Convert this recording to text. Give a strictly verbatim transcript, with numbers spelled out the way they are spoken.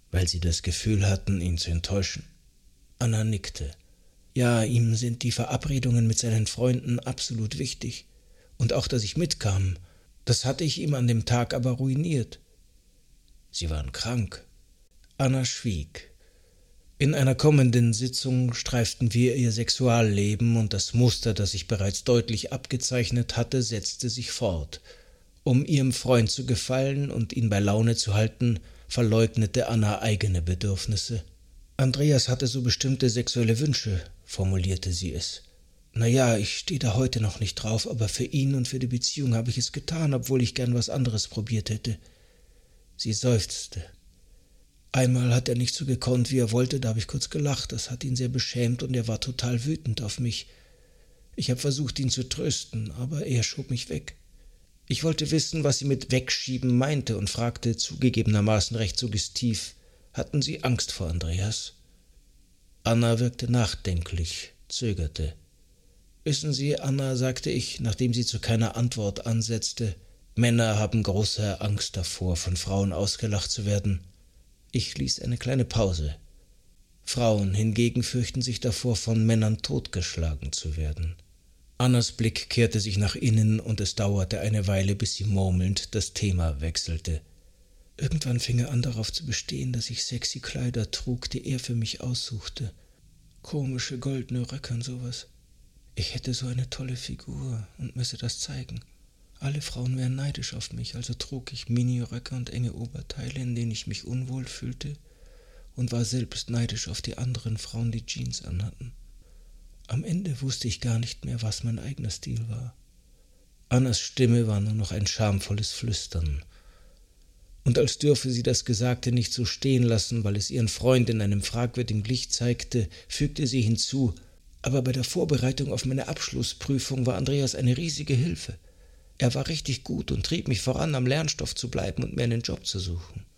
weil sie das Gefühl hatten, ihn zu enttäuschen. Anna nickte. Ja, ihm sind die Verabredungen mit seinen Freunden absolut wichtig. Und auch, dass ich mitkam, das hatte ich ihm an dem Tag aber ruiniert. Sie waren krank. Anna schwieg. In einer kommenden Sitzung streiften wir ihr Sexualleben, und das Muster, das sich bereits deutlich abgezeichnet hatte, setzte sich fort. Um ihrem Freund zu gefallen und ihn bei Laune zu halten, verleugnete Anna eigene Bedürfnisse. Andreas hatte so bestimmte sexuelle Wünsche, formulierte sie es. Na ja, ich stehe da heute noch nicht drauf, aber für ihn und für die Beziehung habe ich es getan, obwohl ich gern was anderes probiert hätte. Sie seufzte. Einmal hat er nicht so gekonnt, wie er wollte, da habe ich kurz gelacht. Das hat ihn sehr beschämt und er war total wütend auf mich. Ich habe versucht, ihn zu trösten, aber er schob mich weg. Ich wollte wissen, was sie mit wegschieben meinte und fragte zugegebenermaßen recht suggestiv: Hatten Sie Angst vor Andreas? Anna wirkte nachdenklich, zögerte. Wissen Sie, Anna, sagte ich, nachdem sie zu keiner Antwort ansetzte, Männer haben große Angst davor, von Frauen ausgelacht zu werden. Ich ließ eine kleine Pause. Frauen hingegen fürchten sich davor, von Männern totgeschlagen zu werden. Annas Blick kehrte sich nach innen, und es dauerte eine Weile, bis sie murmelnd das Thema wechselte. Irgendwann fing er an, darauf zu bestehen, dass ich sexy Kleider trug, die er für mich aussuchte. Komische goldene Röcke und sowas. Ich hätte so eine tolle Figur und müsse das zeigen. Alle Frauen wären neidisch auf mich, also trug ich Miniröcke und enge Oberteile, in denen ich mich unwohl fühlte, und war selbst neidisch auf die anderen Frauen, die Jeans anhatten. Am Ende wusste ich gar nicht mehr, was mein eigener Stil war. Annas Stimme war nur noch ein schamvolles Flüstern. Und als dürfe sie das Gesagte nicht so stehen lassen, weil es ihren Freund in einem fragwürdigen Licht zeigte, fügte sie hinzu: Aber bei der Vorbereitung auf meine Abschlussprüfung war Andreas eine riesige Hilfe. Er war richtig gut und trieb mich voran, am Lernstoff zu bleiben und mir einen Job zu suchen.